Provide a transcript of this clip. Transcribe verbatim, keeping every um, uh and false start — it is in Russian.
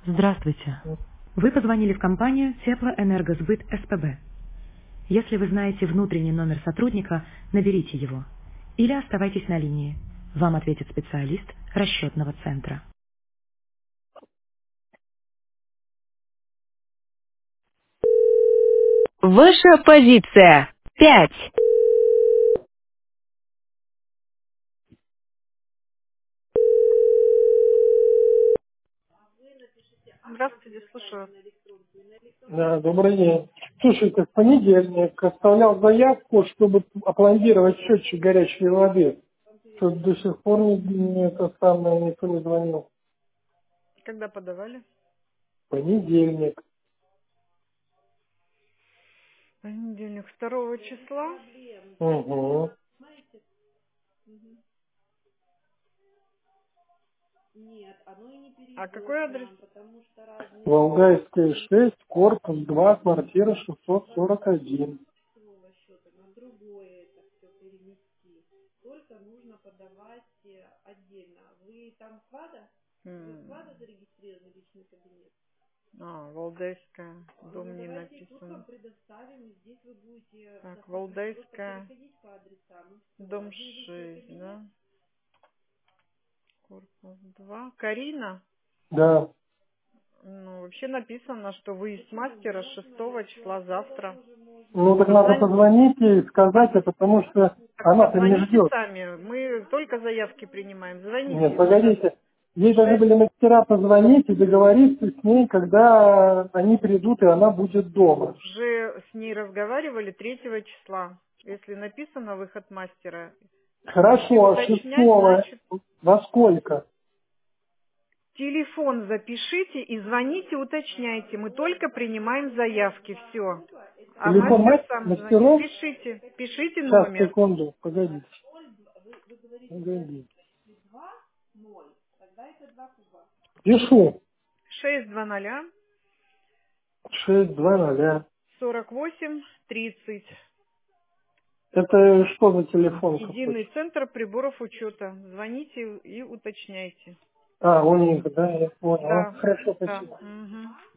Здравствуйте. Вы позвонили в компанию Теплоэнергосбыт СПБ. Если вы знаете внутренний номер сотрудника, наберите его. Или оставайтесь на линии. Вам ответит специалист расчетного центра. Ваша позиция. Пять. Здравствуйте, слушаю. Да, добрый день. Слушайте, в понедельник оставлял заявку, чтобы опломбировать счетчик горячей воды. Что до сих пор не, не- это самое, никто не звонил. Когда подавали? Понедельник. Понедельник, второго числа. Угу. А какой адрес? Волгайская шесть, корпус два, квартира шестьсот сорок один. М. А, Валдайская, дом не написан. Так, Валдайская, дом шесть, да? Корпус два. Карина? Да. Ну, вообще написано, что выезд мастера шестого числа завтра. Ну так надо Позвон- позвонить ей и сказать это, потому что Так она-то не позвоните ждет. сами, мы только заявки принимаем. Нет, Звоните сейчас. погодите. Ей должны Шесть. были мастера позвонить и договориться с ней, когда они придут, и она будет дома. Уже с ней разговаривали третьего числа. Если написано выход мастера и Хорошо, а уточнять, шестого значит, во сколько? телефон запишите и звоните, уточняйте. Мы только принимаем заявки, все. А Телефон мастер мать, сам звонит. мастеров? Пишите, пишите Сейчас, номер. секунду, погодите. Погодите. Пишу. шесть два ноль шесть два ноль. сорок восемь тридцать. Это что за телефон какой-то? Единый центр приборов учета. Звоните и уточняйте. А, у них, да, я понял. Да, Хорошо, да. спасибо. Мгм.